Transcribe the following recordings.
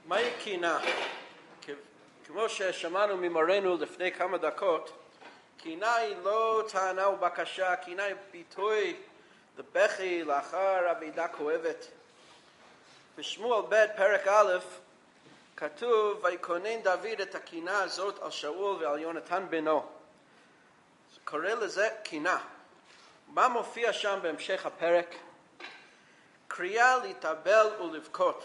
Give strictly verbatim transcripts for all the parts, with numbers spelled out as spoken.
מהי קינה? כמו ששמענו ממורנו לפני כמה דקות, קינה היא לא טענה ובקשה, קינה היא ביטוי לבכי לאחר אבדה כואבת. בשמואל ב' פרק א' כתוב, ויקונן דוד את הקינה הזאת על שאול ועל יונתן בנו. קורא לזה קינה. מה מופיע שם בהמשך הפרק? קריאה להתאבל ולבכות.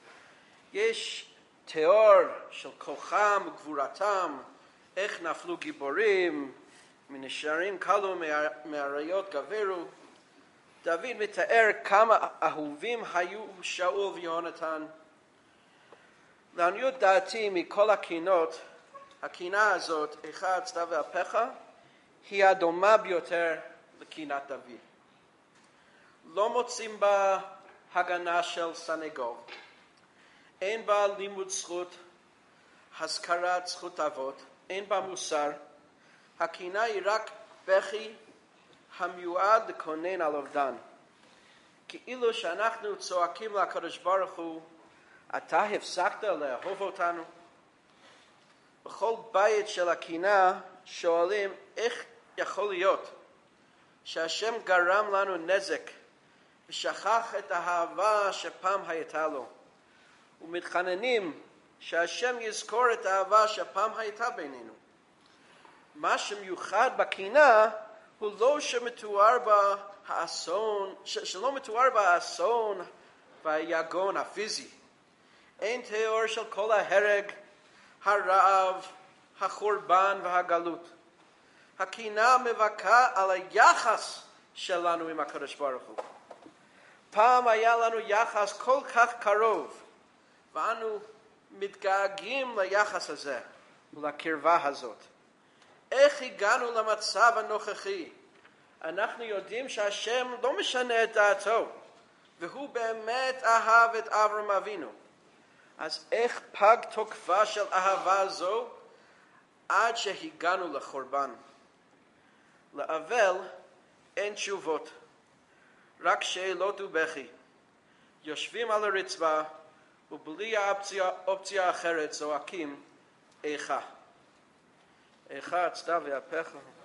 יש תיאור של כוחם וגבורתם, איך נפלו גיבורים, מנשרים קלו מאריות גברו. דוד מתאר כמה אהובים היו שאול ויונתן. לעניות דעתי מכל הקינות, הקינה הזאת, איכה הצדע ואפך, היא הדומה ביותר לקינת דוד. לא מוצאים בה הגנה של סנגור. אין בה לימוד זכות, הזכרת זכות אבות, אין בה מוסר. הקינה היא רק בכי המיועד לקונן על אובדן. כאילו שאנחנו צועקים לקדוש ברוך הוא, אתה הפסקת לאהוב אותנו? בכל בית של הקינה שואלים איך יכול להיות שהשם גרם לנו נזק ושכח את האהבה שפעם הייתה לו. ומתחננים שהשם יזכור את האהבה שפעם הייתה בינינו. מה שמיוחד בקינה הוא לא שמתואר בה האסון, שלא מתואר בה האסון והיגון הפיזי. אין תיאור של כל ההרג, הרעב, החורבן והגלות. הקינה מבכה על היחס שלנו עם הקדוש ברוך הוא. פעם היה לנו יחס כל כך קרוב, ואנו מתגעגעים ליחס הזה ולקרבה הזאת. איך הגענו למצב הנוכחי? אנחנו יודעים שהשם לא משנה את דעתו, והוא באמת אהב את אברהם אבינו. אז איך פג תוקפה של אהבה זו עד שהגענו לחורבן? לאבל אין תשובות, רק שאלות ובכי. יושבים על הרצפה ובלי האופציה, אופציה אחרת זועקים איכה. איכה הצדע ואפך.